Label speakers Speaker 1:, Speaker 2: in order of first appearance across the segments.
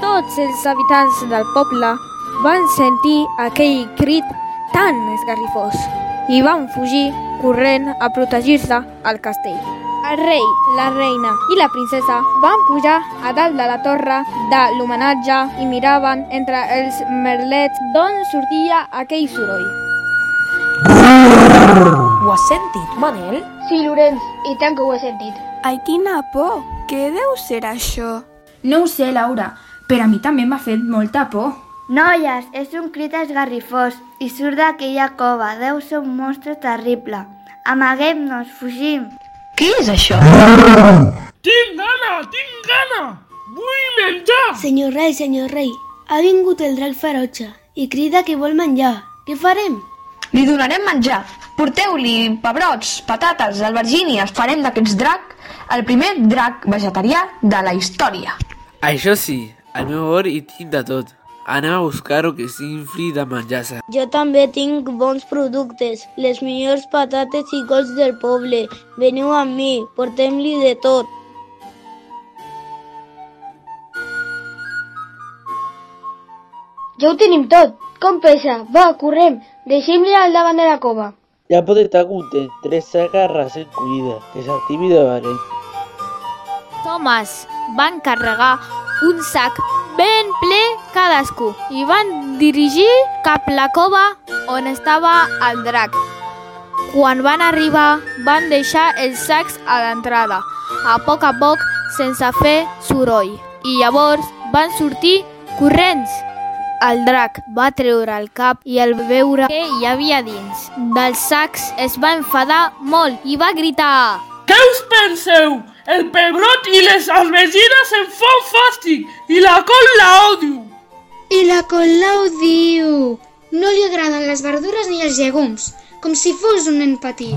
Speaker 1: Tots els habitants del poble van sentir aquell crit tan esgarrifós i van fugir corrent a protegir-se al castell. El rei, la reina i la princesa van pujar a dalt de la torre de l'homenatge i miraven entre els merlets d'on sortia aquell soroll.
Speaker 2: Ho has sentit, Manel?
Speaker 3: Sí, Llorenç, i tant que ho he sentit.
Speaker 4: Ai, quina por! Què deu ser això?
Speaker 5: No ho sé, Laura, però a mi també m'ha fet molta por.
Speaker 6: Noies, és un crit esgarrifós i surt d'aquella cova. Deu ser un monstre terrible. Amaguem-nos, fugim.
Speaker 2: Què és això?
Speaker 7: Tinc gana! Vull menjar!
Speaker 8: Senyor rei, ha vingut el drac ferotge i crida que vol menjar. Què farem?
Speaker 2: Li donarem menjar. Porteu-li pebrots, patates, albergínies. Farem d'aquests drac el primer drac vegetarià de la història.
Speaker 9: Això sí, al meu hort hi tinc de tot. Anem a buscar-ho que s'infli de menjar-se.
Speaker 8: Jo també tinc bons productes, les millors patates i cols del poble. Veniu amb mi, portem-li de tot.
Speaker 3: Ja ho tenim tot. Com pesa? Va, correm. Deixem-li al davant de la cova.
Speaker 10: Ja pot estar content. 3 saques recent collides. Que s'activi de valent.
Speaker 1: Homes van carregar un sac ben ple cadascú i van dirigir cap a la cova on estava el drac. Quan van arribar, van deixar els sacs a l'entrada, a poc, sense fer soroll. I llavors van sortir corrents. El drac va treure el cap i al veure què hi havia dins dels sacs es va enfadar molt i va gritar:
Speaker 7: Què us penseu? El pebrot i les albergines em fan fàstic i la col la odio.
Speaker 11: I la col la odio. No li agraden les verdures ni els llegums, com si fos un nen petit.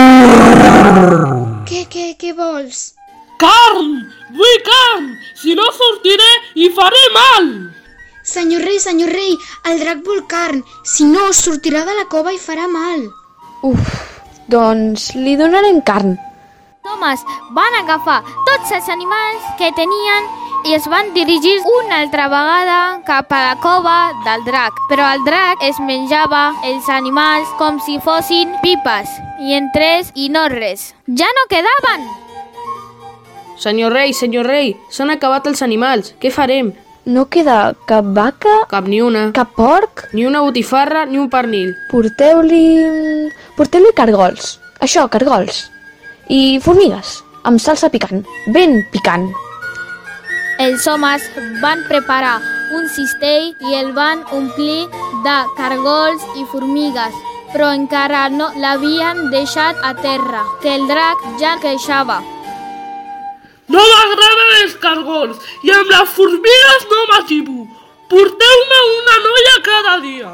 Speaker 11: Què vols?
Speaker 7: Carn! Vull carn! Si no sortiré i faré mal!
Speaker 11: Senyor rei, el drac vol carn. Si no, sortirà de la cova i farà mal.
Speaker 12: Doncs li donarem carn.
Speaker 1: Homes van agafar tots els animals que tenien i es van dirigir una altra vegada cap a la cova del drac. Però el drac es menjava els animals com si fossin pipes i entrés i no res. Ja no quedaven!
Speaker 5: Senyor rei, s'han acabat els animals. Què farem?
Speaker 12: No queda cap vaca?
Speaker 5: Cap ni una.
Speaker 12: Cap porc?
Speaker 5: Ni una botifarra ni un pernil.
Speaker 12: Porteu-li cargols. Això, cargols. I formigues, amb salsa picant, ben picant.
Speaker 1: Els homes van preparar un cistell i el van omplir de cargols i formigues, però encara no l'havien deixat a terra, que el drac ja queixava.
Speaker 7: No m'agraden els cargols i amb les formigues no m'ativo. Porteu-me una noia cada dia.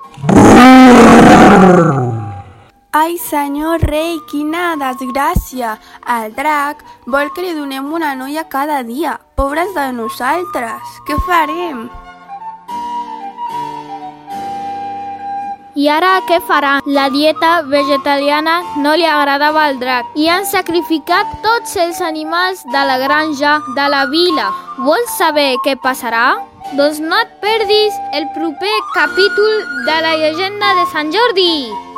Speaker 4: Ai, senyor rei, quina desgràcia! El drac vol que li donem una noia cada dia. Pobres de nosaltres, què farem?
Speaker 1: I ara què faran? La dieta vegetariana no li agradava al drac i han sacrificat tots els animals de la granja de la vila. Vols saber què passarà? Doncs no et perdis el proper capítol de la llegenda de Sant Jordi!